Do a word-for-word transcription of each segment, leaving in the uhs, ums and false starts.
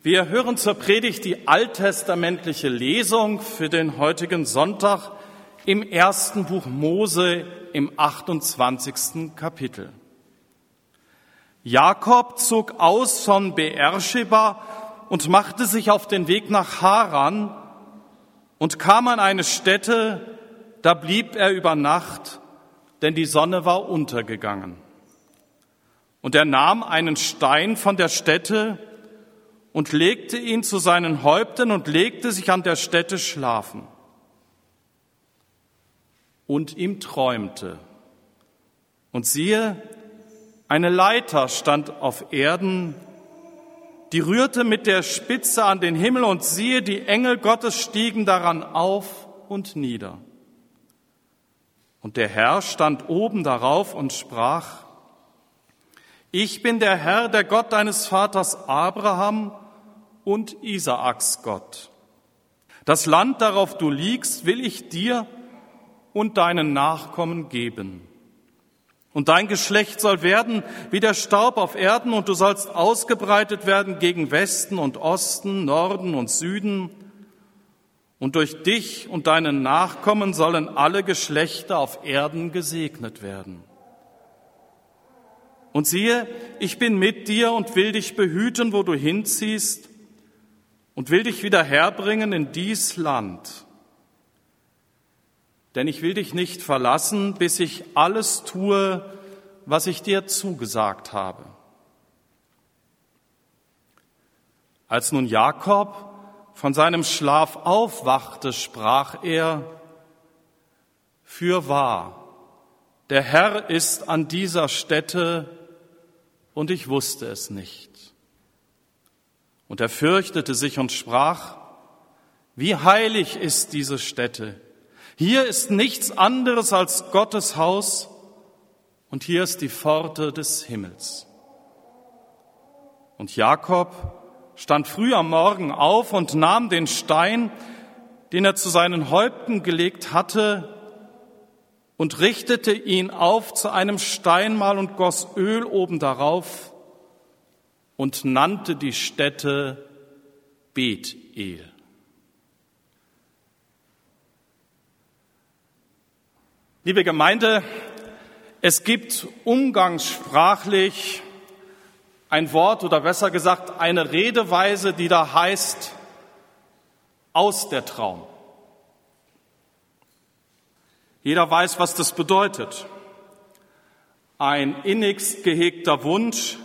Wir hören zur Predigt die alttestamentliche Lesung für den heutigen Sonntag im ersten Buch Mose im achtundzwanzigsten Kapitel. Jakob zog aus von Beersheba und machte sich auf den Weg nach Haran und kam an eine Stätte, da blieb er über Nacht, denn die Sonne war untergegangen. Und er nahm einen Stein von der Stätte und legte ihn zu seinen Häupten und legte sich an der Stätte schlafen. Und ihm träumte. Und siehe, eine Leiter stand auf Erden, die rührte mit der Spitze an den Himmel, und siehe, die Engel Gottes stiegen daran auf und nieder. Und der Herr stand oben darauf und sprach: Ich bin der Herr, der Gott deines Vaters Abraham und Isaaks Gott. Das Land, darauf du liegst, will ich dir und deinen Nachkommen geben. Und dein Geschlecht soll werden wie der Staub auf Erden, und du sollst ausgebreitet werden gegen Westen und Osten, Norden und Süden. Und durch dich und deinen Nachkommen sollen alle Geschlechter auf Erden gesegnet werden. Und siehe, ich bin mit dir und will dich behüten, wo du hinziehst, und will dich wieder herbringen in dies Land. Denn ich will dich nicht verlassen, bis ich alles tue, was ich dir zugesagt habe. Als nun Jakob von seinem Schlaf aufwachte, sprach er: Fürwahr, der Herr ist an dieser Stätte, und ich wusste es nicht. Und er fürchtete sich und sprach: Wie heilig ist diese Stätte! Hier ist nichts anderes als Gottes Haus, und hier ist die Pforte des Himmels. Und Jakob stand früh am Morgen auf und nahm den Stein, den er zu seinen Häupten gelegt hatte, und richtete ihn auf zu einem Steinmal und goss Öl oben darauf und nannte die Stätte Bethel. Liebe Gemeinde, es gibt umgangssprachlich ein Wort oder besser gesagt eine Redeweise, die da heißt: aus der Traum. Jeder weiß, was das bedeutet. Ein innigst gehegter Wunsch,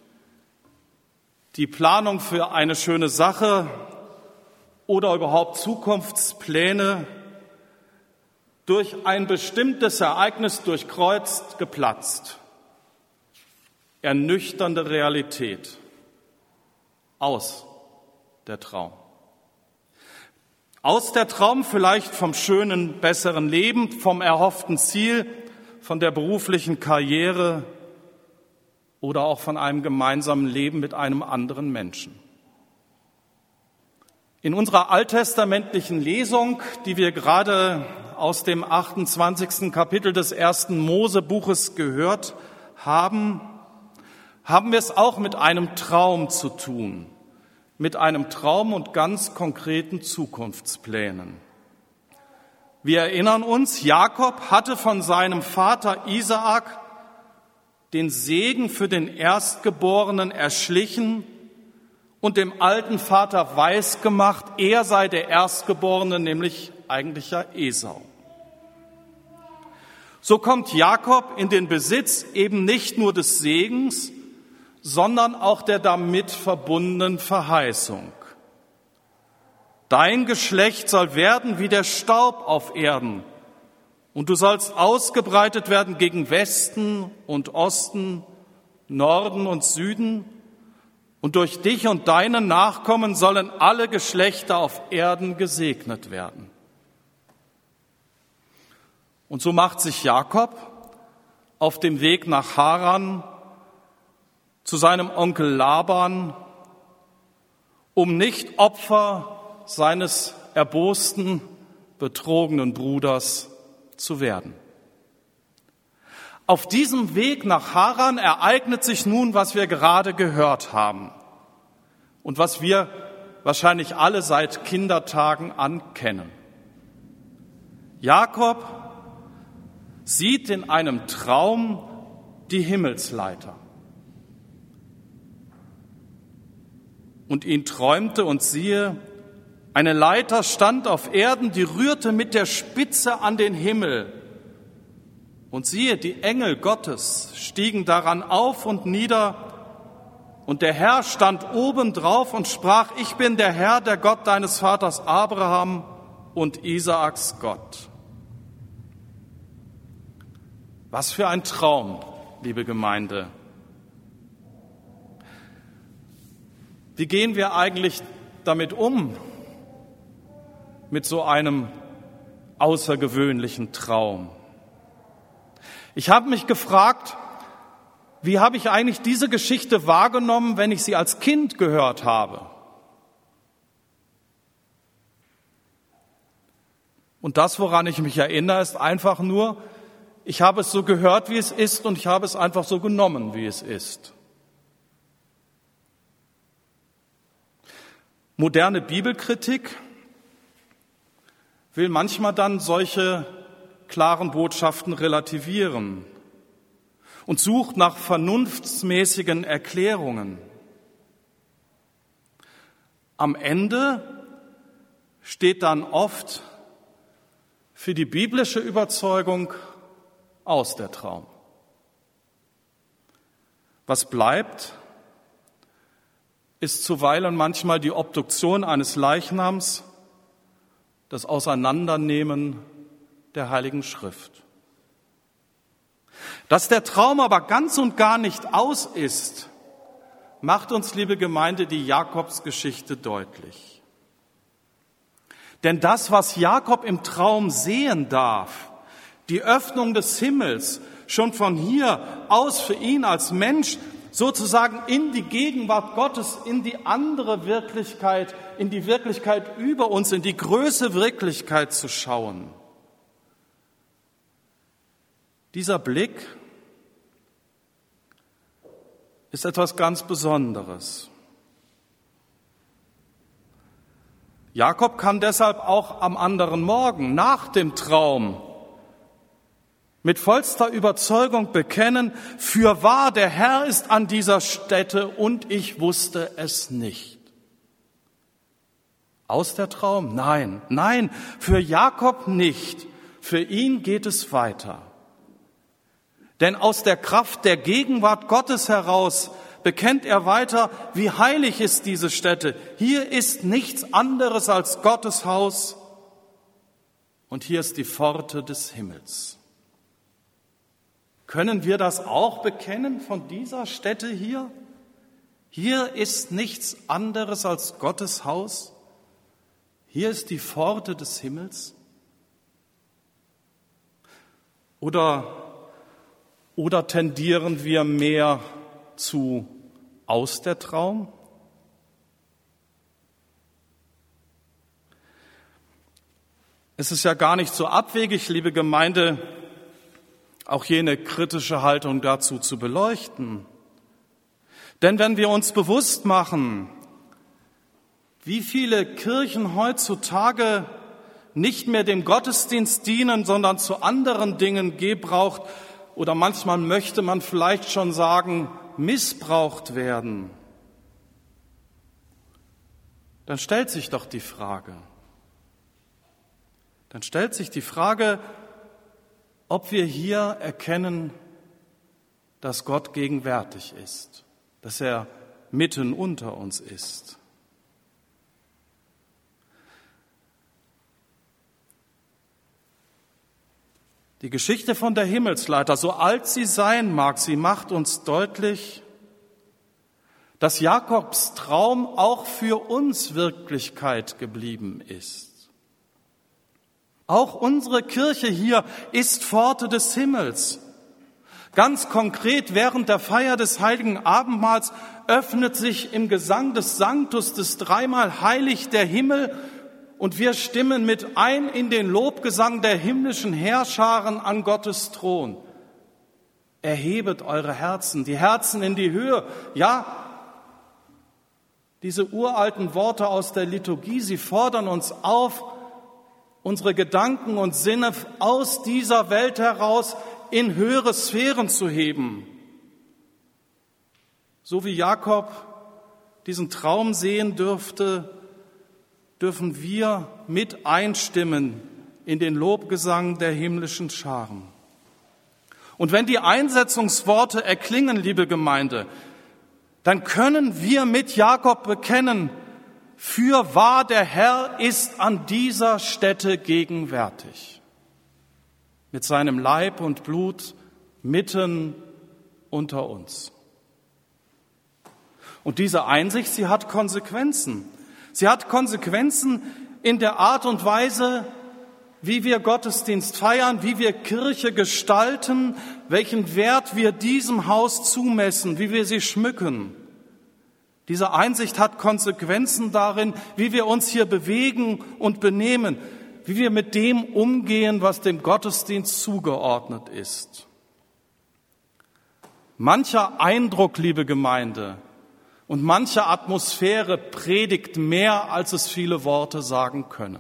die Planung für eine schöne Sache oder überhaupt Zukunftspläne durch ein bestimmtes Ereignis durchkreuzt, geplatzt. Ernüchternde Realität. Aus der Traum. Aus der Traum vielleicht vom schönen, besseren Leben, vom erhofften Ziel, von der beruflichen Karriere oder auch von einem gemeinsamen Leben mit einem anderen Menschen. In unserer alttestamentlichen Lesung, die wir gerade aus dem achtundzwanzigsten Kapitel des ersten Mosebuches gehört haben, haben wir es auch mit einem Traum zu tun, mit einem Traum und ganz konkreten Zukunftsplänen. Wir erinnern uns, Jakob hatte von seinem Vater Isaak den Segen für den Erstgeborenen erschlichen und dem alten Vater weisgemacht, er sei der Erstgeborene, nämlich eigentlich ja Esau. So kommt Jakob in den Besitz eben nicht nur des Segens, sondern auch der damit verbundenen Verheißung. Dein Geschlecht soll werden wie der Staub auf Erden, und du sollst ausgebreitet werden gegen Westen und Osten, Norden und Süden, und durch dich und deine Nachkommen sollen alle Geschlechter auf Erden gesegnet werden. Und so macht sich Jakob auf dem Weg nach Haran zu seinem Onkel Laban, um nicht Opfer seines erbosten, betrogenen Bruders zu werden. Auf diesem Weg nach Haran ereignet sich nun, was wir gerade gehört haben. und was wir wahrscheinlich alle seit Kindertagen ankennen. Jakob sieht in einem Traum die Himmelsleiter. Und ihn träumte, und siehe, eine Leiter stand auf Erden, die rührte mit der Spitze an den Himmel. Und siehe, die Engel Gottes stiegen daran auf und nieder, und der Herr stand oben drauf und sprach: Ich bin der Herr, der Gott deines Vaters Abraham und Isaaks Gott. Was für ein Traum, liebe Gemeinde. Wie gehen wir eigentlich damit um, mit so einem außergewöhnlichen Traum? Ich habe mich gefragt, wie habe ich eigentlich diese Geschichte wahrgenommen, wenn ich sie als Kind gehört habe? Und das, woran ich mich erinnere, ist einfach nur, ich habe es so gehört, wie es ist, und ich habe es einfach so genommen, wie es ist. Moderne Bibelkritik will manchmal dann solche klaren Botschaften relativieren und sucht nach vernunftsmäßigen Erklärungen. Am Ende steht dann oft für die biblische Überzeugung aus der Traum. Was bleibt, ist zuweilen manchmal die Obduktion eines Leichnams, das Auseinandernehmen der Heiligen Schrift. Dass der Traum aber ganz und gar nicht aus ist, macht uns, liebe Gemeinde, die Jakobsgeschichte deutlich. Denn das, was Jakob im Traum sehen darf, die Öffnung des Himmels, schon von hier aus für ihn als Mensch sozusagen in die Gegenwart Gottes, in die andere Wirklichkeit, in die Wirklichkeit über uns, in die größere Wirklichkeit zu schauen. Dieser Blick ist etwas ganz Besonderes. Jakob kann deshalb auch am anderen Morgen nach dem Traum mit vollster Überzeugung bekennen: Fürwahr, der Herr ist an dieser Stätte und ich wusste es nicht. Aus der Traum? Nein, nein, für Jakob nicht. Für ihn geht es weiter. Denn aus der Kraft der Gegenwart Gottes heraus bekennt er weiter, wie heilig ist diese Stätte. Hier ist nichts anderes als Gottes Haus und hier ist die Pforte des Himmels. Können wir das auch bekennen von dieser Stätte hier? Hier ist nichts anderes als Gottes Haus. Hier ist die Pforte des Himmels. Oder, oder tendieren wir mehr zu aus der Traum? Es ist ja gar nicht so abwegig, liebe Gemeinde, auch jene kritische Haltung dazu zu beleuchten. Denn wenn wir uns bewusst machen, wie viele Kirchen heutzutage nicht mehr dem Gottesdienst dienen, sondern zu anderen Dingen gebraucht oder manchmal möchte man vielleicht schon sagen, missbraucht werden, dann stellt sich doch die Frage, dann stellt sich die Frage, ob wir hier erkennen, dass Gott gegenwärtig ist, dass er mitten unter uns ist. Die Geschichte von der Himmelsleiter, so alt sie sein mag, sie macht uns deutlich, dass Jakobs Traum auch für uns Wirklichkeit geblieben ist. Auch unsere Kirche hier ist Pforte des Himmels. Ganz konkret, während der Feier des Heiligen Abendmahls öffnet sich im Gesang des Sanctus des dreimal heilig der Himmel und wir stimmen mit ein in den Lobgesang der himmlischen Heerscharen an Gottes Thron. Erhebet eure Herzen, die Herzen in die Höhe. Ja, Diese uralten Worte aus der Liturgie, sie fordern uns auf, unsere Gedanken und Sinne aus dieser Welt heraus in höhere Sphären zu heben. So wie Jakob diesen Traum sehen dürfte, dürfen wir mit einstimmen in den Lobgesang der himmlischen Scharen. Und wenn die Einsetzungsworte erklingen, liebe Gemeinde, dann können wir mit Jakob bekennen, fürwahr der Herr ist an dieser Stätte gegenwärtig, mit seinem Leib und Blut mitten unter uns. Und diese Einsicht, sie hat Konsequenzen. Sie hat Konsequenzen in der Art und Weise, wie wir Gottesdienst feiern, wie wir Kirche gestalten, welchen Wert wir diesem Haus zumessen, wie wir sie schmücken. Diese Einsicht hat Konsequenzen darin, wie wir uns hier bewegen und benehmen, wie wir mit dem umgehen, was dem Gottesdienst zugeordnet ist. Mancher Eindruck, liebe Gemeinde, und manche Atmosphäre predigt mehr, als es viele Worte sagen können.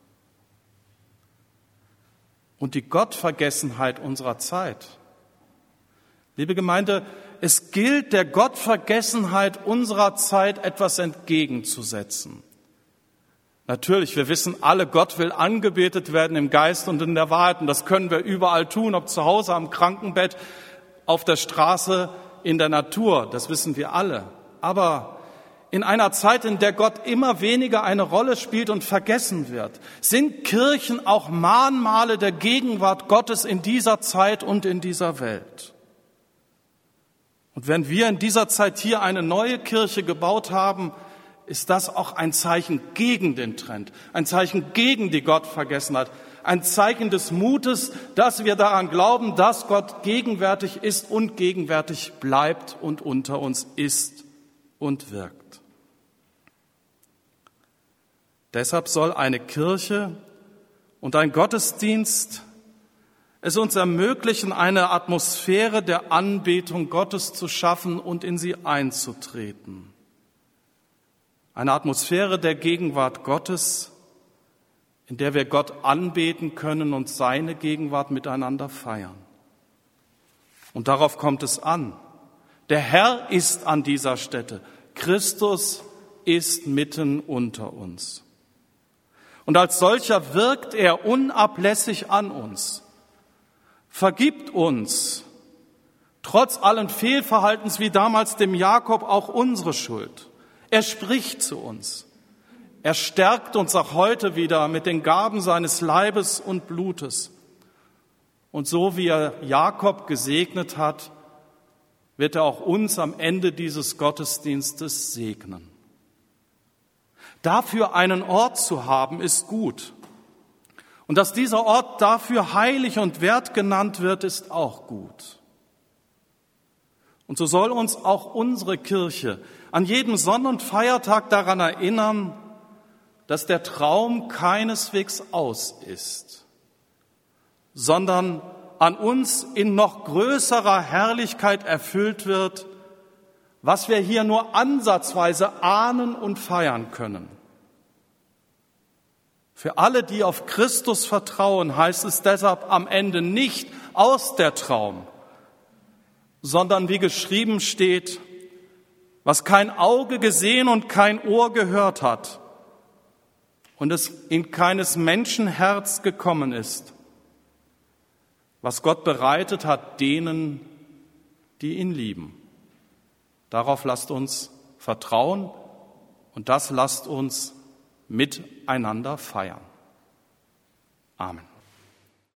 Und die Gottvergessenheit unserer Zeit. Liebe Gemeinde, es gilt der Gottvergessenheit unserer Zeit etwas entgegenzusetzen. Natürlich, wir wissen alle, Gott will angebetet werden im Geist und in der Wahrheit. Und das können wir überall tun, ob zu Hause, am Krankenbett, auf der Straße, in der Natur. Das wissen wir alle. Aber in einer Zeit, in der Gott immer weniger eine Rolle spielt und vergessen wird, sind Kirchen auch Mahnmale der Gegenwart Gottes in dieser Zeit und in dieser Welt. Und wenn wir in dieser Zeit hier eine neue Kirche gebaut haben, ist das auch ein Zeichen gegen den Trend, ein Zeichen gegen die Gottvergessenheit, ein Zeichen des Mutes, dass wir daran glauben, dass Gott gegenwärtig ist und gegenwärtig bleibt und unter uns ist und wirkt. Deshalb soll eine Kirche und ein Gottesdienst es uns ermöglichen, eine Atmosphäre der Anbetung Gottes zu schaffen und in sie einzutreten. Eine Atmosphäre der Gegenwart Gottes, in der wir Gott anbeten können und seine Gegenwart miteinander feiern. Und darauf kommt es an. Der Herr ist an dieser Stätte. Christus ist mitten unter uns. Und als solcher wirkt er unablässig an uns, vergibt uns, trotz allen Fehlverhaltens wie damals dem Jakob auch unsere Schuld. Er spricht zu uns. Er stärkt uns auch heute wieder mit den Gaben seines Leibes und Blutes. Und so wie er Jakob gesegnet hat, wird er auch uns am Ende dieses Gottesdienstes segnen. Dafür einen Ort zu haben, ist gut. Und dass dieser Ort dafür heilig und wert genannt wird, ist auch gut. Und so soll uns auch unsere Kirche an jedem Sonn- und Feiertag daran erinnern, dass der Traum keineswegs aus ist, sondern an uns in noch größerer Herrlichkeit erfüllt wird, was wir hier nur ansatzweise ahnen und feiern können. Für alle, die auf Christus vertrauen, heißt es deshalb am Ende nicht aus der Traum, sondern wie geschrieben steht, was kein Auge gesehen und kein Ohr gehört hat und es in keines Menschen Herz gekommen ist, was Gott bereitet hat denen, die ihn lieben. Darauf lasst uns vertrauen und das lasst uns miteinander feiern. Amen.